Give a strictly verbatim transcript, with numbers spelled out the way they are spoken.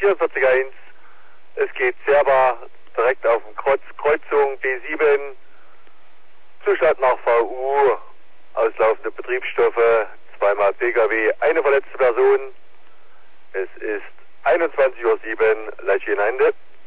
vierundvierzig eins. Es geht Serva direkt auf dem Kreuz, Kreuzung B sieben. Zustand nach V U. Auslaufende Betriebsstoffe. Zweimal P K W. Eine verletzte Person. Es ist einundzwanzig Uhr sieben. Leitchen Ende.